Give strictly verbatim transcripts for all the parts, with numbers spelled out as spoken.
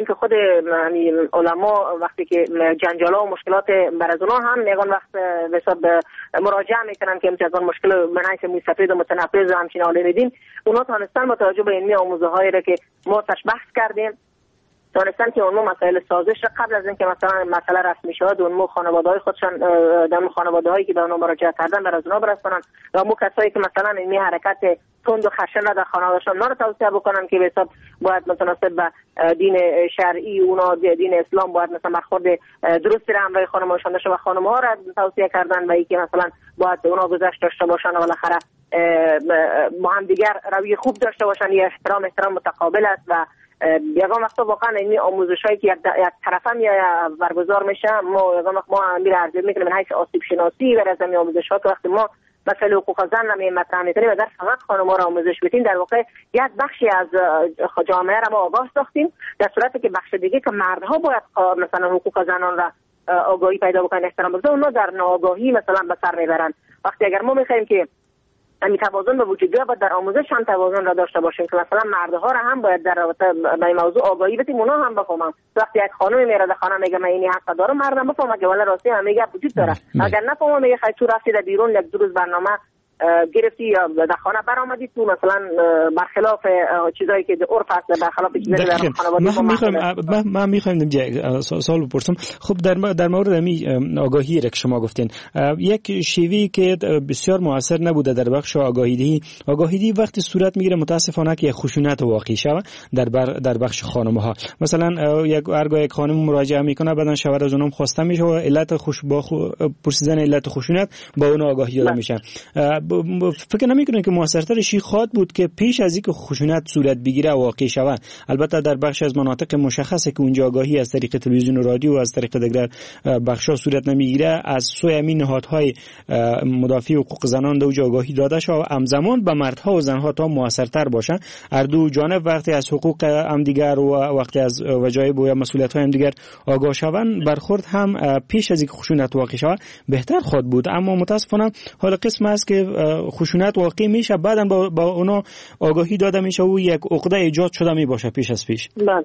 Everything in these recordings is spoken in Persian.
که خود علما وقتی که جنجالا و مشکلات بر از اونها هم میگن وقت به حساب مراجعه میکنن که امتیازان مشکل منحیث موسفید و متنفذ و همچین حالی میدین، اونها تانستن با توجه به علمی آموزه هایی را که ما تش بحث کردیم دانستن که اونمو مسائل سازش قبل از اینکه مثلا مسئله رسمی شد اونمو خانواده‌های خودشان در خانواده‌هایی که به اونها مراجعه کردن بر از اونها برسونن و مو کسایی که مثلا این حرکت تند و خشن را در خانواده‌شان ما رو توصیه بکنن که به حساب باید متناسب با دین شرعی اونا دین اسلام باید مثلا برخورد درستی را همراه خانم‌هاشون داشته و خانم‌ها را توصیه کردن و اینکه مثلا باید اونا گذشت داشته باشن و بالاخره با هم دیگر روی خوب داشته باشن. یه احترام احترام متقابل است و یگان وقتا واقعا این آموزشایی که یک طرفه می برگزار میشه ما یگان وقت ما امیر ارزیابی میکنیم من حیث آسیب شناسی و از این آموزش‌ها که وقتی ما مسئله حقوق زن نمی مطرح می‌کنیم و در فقط خانم‌ها را آموزش بدیم در واقع یک بخشی از جامعه را ما آگاه ساختیم، در صورتی که بخش دیگه که مردها باید مثلا حقوق زنان را آگاهی پیدا بکنن احترام بگذارن اونا در ناآگاهی مثلا به سر میبرن. وقتی اگر ما می‌خوایم که همین توازن به وجود بیاد در آموزش هم توازن را داشته باشیم که مثلا مردها را هم باید در رابطه با این موضوع آگاهی بدیم، اونا هم بفهمن. وقتی یک خانم میره در خانه میگه من اینی حق دارم مردم بفهمن که ولی راستی هم میگه وجود داره. اگر نفهمه میگه خیلی تو رفتی در بیرون یک دو روز برنامه گرفتی یا در خانه برآمدی تو مثلا برخلاف چیزایی که عرف هست برخلاف چیزایی در خانواده ما میخوایم ما میخوایم سوال بپرسم. خب در در مورد می آگاهی که شما گفتین یک شیوهی که بسیار موثر نبوده در بخش آگاهی دهی آگاهی دهی وقتی صورت میگیره متاسفانه که خشونت واقعی شود در در بخش خانم‌ها. مثلا یک هرگاه یک خانم مراجعه میکنه بعدن شوهر از اونم خواسته میشه و علت خوش با پرسیدن علت خشونت با اون آگاهی داده میشه. فکر نمی‌کنید که موثرتر شی خواد بود که پیش از اینکه خشونت صورت بگیره واقع شود؟ البته در بخش از مناطق مشخصه که اونجا آگاهی از طریق تلویزیون و رادیو و از طریق دیگر بخش‌ها صورت نمیگیره از سوی همین نهادهای مدافع حقوق زنان دو آگاهی داده شود و همزمان به مردها و زنها تا موثرتر باشه. هر دو جانب وقتی از حقوق هم دیگر و وقتی از وجایب و مسئولیت‌های هم دیگر آگاه شوند برخورد هم پیش از اینکه خشونت واقع شود بهتر خود بود. اما متاسفانه حالا قسم است که خشونت واقع میشه بعدن با, با اونا آگاهی داده میشه و یک عقده ایجاد شده می باشه پیش از پیش. بله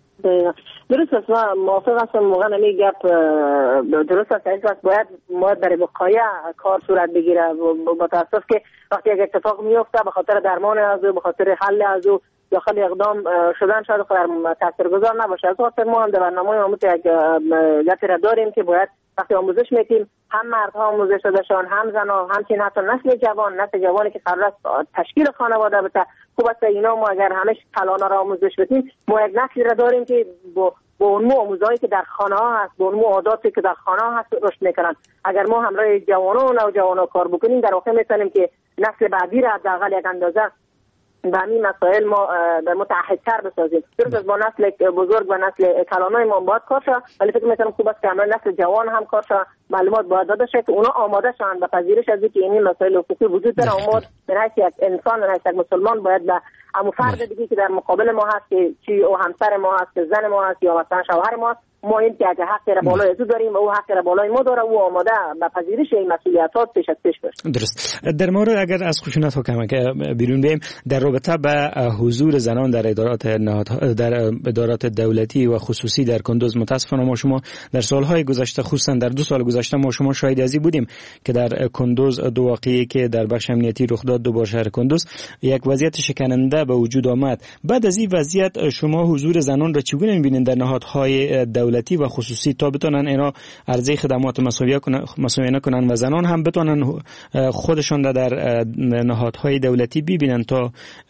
درست است. من موافق هستم. موقع نمی گپ درست است. این وقت باید باید برای وقایع کار صورت بگیره. با تاسف که وقتی یک اتفاق میفته به خاطر درمان از او به خاطر حل از او داخل اقدام شدن شاید خودم تاثیرگذار نباشه. از وقت ما هم در برنامه آموزش یک گپی را داریم که باید وقتی آموزش میتیم هم مردها آموزش دادشان هم زنها همچنین حتی نسل جوان نسل جوانی که قرار است تشکیل خانواده بده خوب است اینا ما اگر همش کلانا را آموزش بدیم ما یک نسلی را داریم که با با اون آموزهایی که در خانه ها هست با اون عاداتی که در خانه ها هست رشد میکنن. اگر ما همراه جوانان و نوجوانان کار بکنیم در واقع میتونیم که نسل بعدی را حداقل یک اندازه به همین مسائل ما متعهدتر بسازیم. درست از با نسل بزرگ و نسل کلانای ما باید کار شد ولی فکر میکنم خوب است که همراه نسل جوان هم کار شد معلومات باید داده شد که اونا آماده شوند به پذیرش از اینکه این مسائل حقوقی وجود داره. اما به حیث یک انسان به حیث یک مسلمان باید به همون فرد دیگه که در مقابل ما هست که چی او همسر ما هست که زن ما هست یا مثلا شوهر ما هست ما این که اگه حق را بالای از داریم و او حق را بالای ما داره او آماده به پذیرش این مسئولیتات پیش از پیش باشه. درست. در مورد اگر از خشونت حکم که بیرون بیم در رابطه به حضور زنان در ادارات در ادارات دولتی و خصوصی در کندوز متاسفانه ما شما در سالهای گذشته خصوصا در دو سال گذشته ما شما شاهد ازی بودیم که در کندوز دو واقعی که در بخش امنیتی رخ داد دوباره شهر کندوز یک وضعیت شکننده به وجود آمد. بعد از این وضعیت شما حضور زنان را چگونه می‌بینید در نهادهای دولتی و خصوصی تا بتونن اینا عرضه خدمات مسئولیت کنن و زنان هم بتونن خودشون در نهادهای دولتی ببینن تا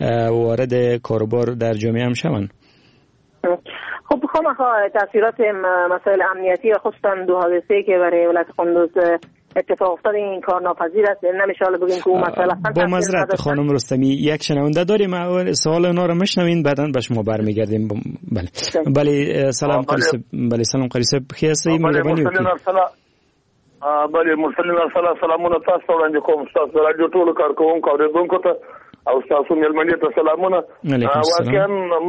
وارد کاروبار در جامعه هم شون؟ خب بخوام تاثیرات مسائل امنیتی و خصوصا دو حادثه‌ای که برای ولایت کندوز اتفاق افتاد این کار ناپذیر است. نمیشه حالا بگیم که اون مسئله با معذرت خانم رستمی یک شنونده داریم اول سوال اونا رو میشنوین بعداً به شما برمیگردیم. بله بله سلام قلیسه. بله سلام قلیسه بخیر هستی مهرباني وکړئ. بله مرسلین السلام سلامونه تاسو وړاندې کوم تاسو راډیو ټول کارکوونکو اوریدونکو ته او تاسو مېلمنې ته سلامونه. واقعا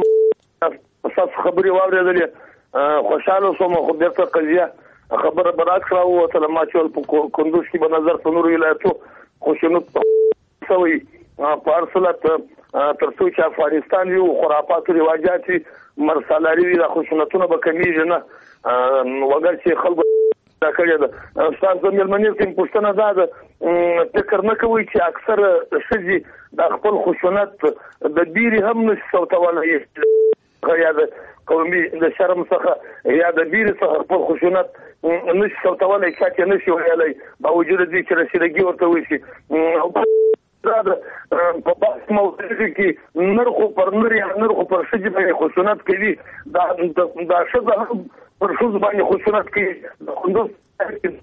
تاسو خبري واورېدلې خوشاله سوم خو دغه قضیه خبره برعکس راووتله ما چې په کندوز کې به نظر په نورو ولایتو خشونت شوی په هر صورت ترڅو چې افغانستان یو خرافات او رواجات مرسلاري د خشونتونو به کمیږي نه وګر چې خلکو دا کړی ده. استاد د ملمنې کوم پوښتنه ده د فکر نه کوي چې اکثر شذي د خپل خشونت د بیري هم نشي سوتولای یا د قومي د شرم څخه یا د بیري څخه خپل خشونت نشي سوتولای چې نشي ویلای باوجود دې چې رسیدګي ورته وشي په بحث موضوع کې نرخو پر نری نرخو پر شذي باندې خشونت کوي دا دا شذ پر شذ باندې خشونت کوي د خوندو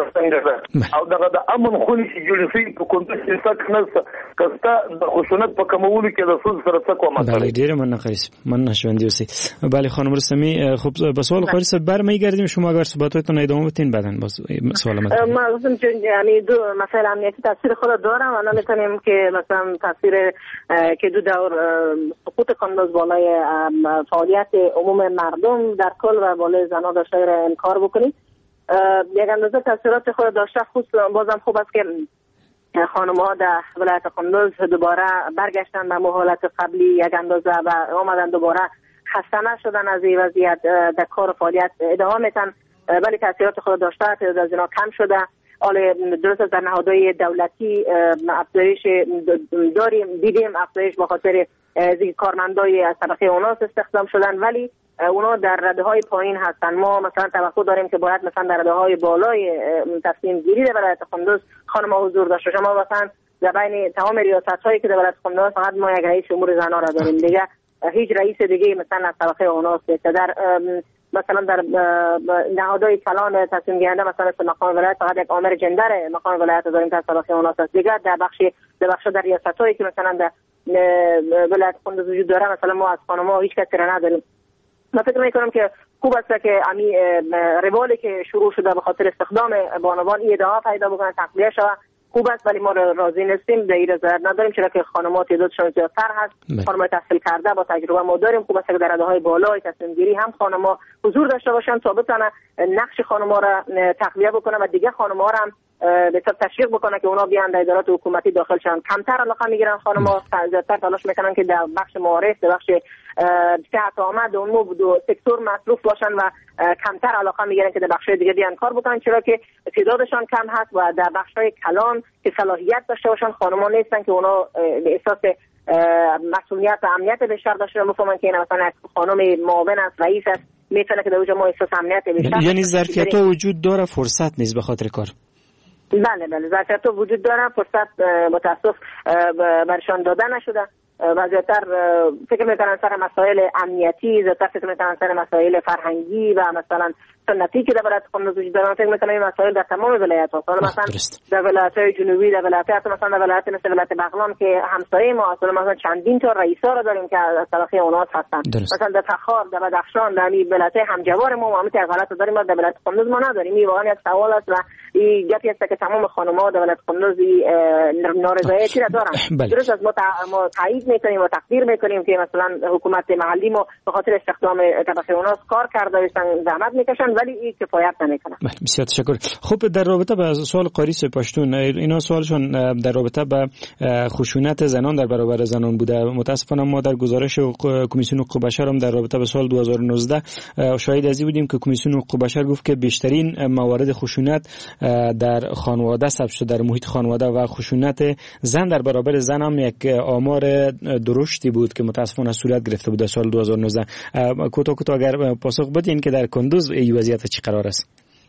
او دغه د امن خوني چې جوړ شي په کومه چې څه نه کستا د خشونت په کومولو کې د سود سره څه کومه بله ډیره مننه خیس مننه شوندی اوسید. بله خانم رستمی خب به سوال خارج برمیگردیم شما اگر صحبتاتون ادامه بدین بعدن باز سوال من ما گفتم که یعنی دو مسائل امنیتی تاثیر خود داره و نمیتونیم که مثلا تاثیر که دو دور سقوط کانداز بالای فعالیت عموم مردم در کل و بالای زنها در شهر انکار بکنیم. یک اندازه تاثیرات خود داشته. خصوصا بازم خوب است که خانم‌ها در ولایت قندوز دوباره برگشتن به حالت قبلی یک اندازه و آمدن دوباره خسته نشدن از این وضعیت در کار و فعالیت ادامه میتن، ولی تاثیرات خود داشته. تعداد از اینا کم شده. حالا درست در نهادهای دولتی افزایش داریم دیدیم، افزایش به خاطر کارمندای از طبقه اوناس استخدام شدن، ولی اونا در رده های پایین هستن. ما مثلا توقع داریم که باید مثلا در رده های بالای تصمیم گیری در ولایت قندوز خانم‌ها حضور داشته. شما مثلا در بین تمام ریاست هایی که در ولایت قندوز فقط ما یک رئیس امور زنان را داریم، دیگه هیچ رئیس دیگه مثلا از طبقه اوناس نیست. در مثلا در نهادهای کلان تصمیم گیرنده مثلا مقام ولایت فقط یک آمر جندر مقام ولایت داریم که از طبقه اوناس است. دیگه در بخش در بخش در ریاست هایی که مثلا در ولایت قندوز وجود داره مثلا ما از خانم‌ها هیچ کسی را نداریم. من فکر میکنم که خوب است که امی روالی که شروع شده به خاطر استخدام بانوان این ادعا پیدا بکنه، تقویه شود. خوب است، ولی ما راضی نیستیم، در این رضایت نداریم، چرا که خانم‌ها تعدادشون زیادتر هست. خانم‌های تحصیل کرده با تجربه ما داریم. خوب است که در رده بالای تصمیم گیری هم خانم‌ها حضور داشته باشن تا بتونه نقش خانم‌ها را تقویه بکنه و دیگه خانم‌ها را هم به طور تشویق بکنه که اونا بیان در ادارات حکومتی داخل شن. کمتر علاقه میگیرن خانم‌ها، زیادتر تلاش میکنن که در بخش معارف، در بخش صحت آمد اون دو سکتور مصروف باشن و کمتر علاقه میگیرن که در بخش‌های دیگه بیان کار بکنن، چرا که تعدادشان کم هست و در بخش‌های کلان که صلاحیت داشته باشن خانم‌ها نیستن که اونا به احساس مسئولیت و امنیت بیشتر داشته بفهمن که این مثلا خانم معاون است، رئیس است، میتونه که در اونجا ما احساس امنیت بیشتر. یعنی ظرفیت‌ها وجود داره، فرصت نیست به خاطر کار. بله بله ظرفیت‌ها وجود داره، فرصت متاسف برشان داده نشده و زیادتر فکر میکنن سر مسائل امنیتی، زیادتر فکر میکنن سر مسائل فرهنگی و مثلا سنتی که در ولایت قندوز وجود دارن. فکر میکنم این مسائل در تمام ولایت‌ها، مثلا در ولایت‌های جنوبی، در ولایت مثلا در ولایت مثل ولایت بغلان که همسایه ما اصلا مثلا چندین تا رئیسا رو داریم که از طبقه اوناس هستن. مثلا در تخار، در بدخشان، در این ولایت‌های همجوار ما همین حالت داریم، در ولایت قندوز ما نداریم. این واقعا یک سوال است و این گپی است که تمام خانم‌ها در ولایت قندوز نارضایتی را دارن. درست از ما ما تایید می‌کنیم و تقدیر می‌کنیم که مثلا حکومت محلی ما به خاطر استخدام طبقه اوناس کار کرده و زحمت می‌کشن، ولی این کفایت نمی‌کنه. بسیار تشکر. خب در رابطه با سوال قاریس پشتون، اینا سوالشون در رابطه با خشونت زنان در برابر زنان بوده. متاسفانه ما در گزارش کمیسیون حقوق بشر هم در رابطه با سال دو هزار و نوزده شاهد ازی بودیم که کمیسیون حقوق بشر گفت که بیشترین موارد خشونت در خانواده ثبت شده، در محیط خانواده، و خشونت زن در برابر زن هم یک آمار درشتی بود که متاسفانه صورت گرفته بود در سال دو هزار و نوزده. کوتاه کوتاه اگر پاسخ بدین که در کندوز این وضعیت چی قرار است؟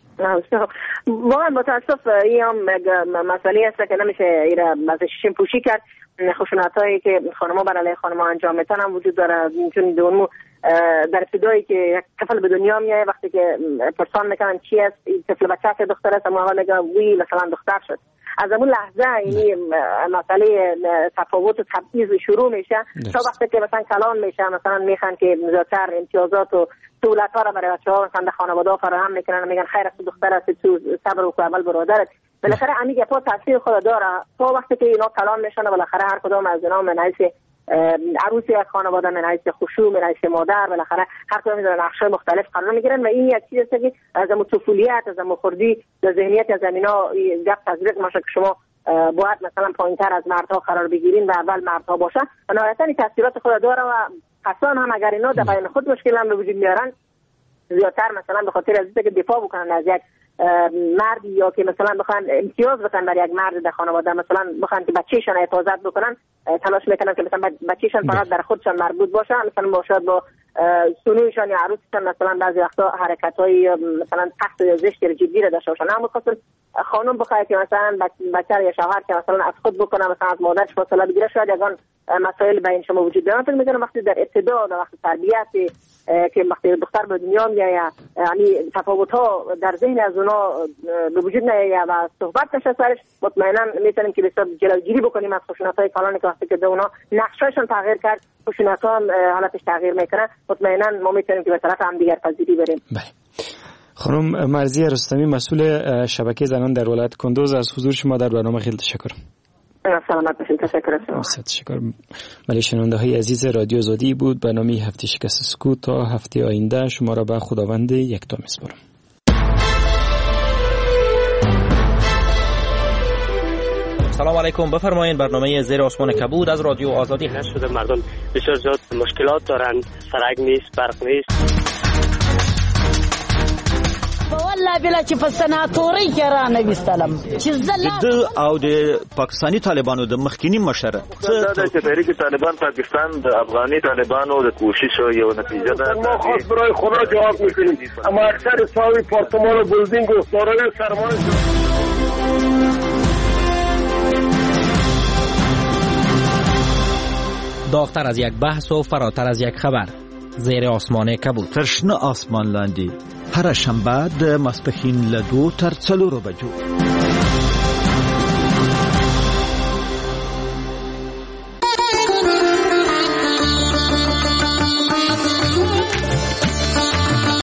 واقعا متاسف این هم مسئله است که نمیشه ایره ازش شیم پوشی کرد. خشونت هایی که خانم‌ها بر علیه خانم‌ها انجام میتن هم وجود داره. چون دونمو در ابتدایی که یک طفل به دنیا میاد، وقتی که پرسان میکنن چی است این طفل، بچه است دختر است، اما اول میگه وی مثلا دختر شد. از اون لحظه این مسئله تفاوت و تبعیض شروع میشه تا وقتی که مثلا کلان میشه، مثلا میخوان که زیادتر امتیازات و سهولت ها را برای بچه‌ها مثلا در خانواده فراهم میکنن، میگن خیر است دختر است، تو صبر و اول برادرت. بالاخره همین گپا تاثیر خود داره تا وقتی که اینا کلان میشن. بالاخره هر کدام از اینا من حیث عروسی از خانواده، من حیث خشوع، من حیث مادر، بالاخره هر کدام از نقش‌های مختلف قرار میگیرن و این یک چیزی است که از طفولیت، از خردی در ذهنیت از اینا گپ تزریق میشه که شما باید مثلا پایینتر از مردها قرار بگیرین و اول مردها باشه و نهایتا این تاثیرات خود داره و قصان هم اگر اینا در بین خود مشکل هم به وجود میارن زیادتر مثلا به خاطر از اینکه دفاع بکنن از یک مردی یا که مثلا بخوان امتیاز بدن بر یک مرد در خانواده، مثلا بخوان که بچه‌شان حفاظت بکنن تلاش میکنن که مثلا بچه‌شان فقط در خودشان مربوط باشه، مثلا باشد با سنویشان یا عروسشان مثلا بعضی وقتا حرکت‌های مثلا تحت زشت جدی را داشته باشن. اما خاصه خانم بخواد که مثلا بچه یا شوهر که مثلا از خود بکنه، مثلا از مادرش فاصله بگیره، شاید یگان مسائل بین شما وجود داره. فکر می‌کنم وقتی در ابتدا در وقت تربیت که وقتی دختر به دنیا میاد یعنی تفاوت‌ها در ذهن از اونا به وجود نیاد و صحبت بشه سرش، مطمئنا میتونیم که بسیار جلوگیری بکنیم از خشونت‌های کلان که وقتی که اونا نقشه‌شان تغییر کرد، خشونت‌ها حالتش تغییر میکنه، مطمئنا ما میتونیم که به طرف هم دیگر پذیری بریم. بله. خانم مرضیه رستمی، مسئول شبکه زنان در ولایت کندوز، از حضور شما در برنامه خیلی تشکر. سلامت باشید. تشکر از شما. تشکر. بله، شنونده های عزیز رادیو آزادی بود برنامه هفته شکست سکوت. تا هفته آینده شما را به خداوند یکتا میسپارم. سلام علیکم، بفرمایید. برنامه زیر آسمان کبود از رادیو آزادی هست. شده مردم بسیار زیاد مشکلات دارند، سرک نیست، برق نیست. والله بلا چې په سناتوري کې را نه وستلم چې د او د پاکستانی طالبانو د مخکینی مشر د تحریک طالبان پاکستان د افغاني طالبانو د کوشش یو نتیجه ده. ما خاص برای خدا جواب میکنیم، اما اکثر ساوی پارتمان و بلدینگ و سارای سرمایه داغتر از یک بحث و فراتر از یک خبر. زیر آسمان کبود. ترشنه آسمان لاندی. هر شنبه د ماسپښین له دوه تر څلورو بجو.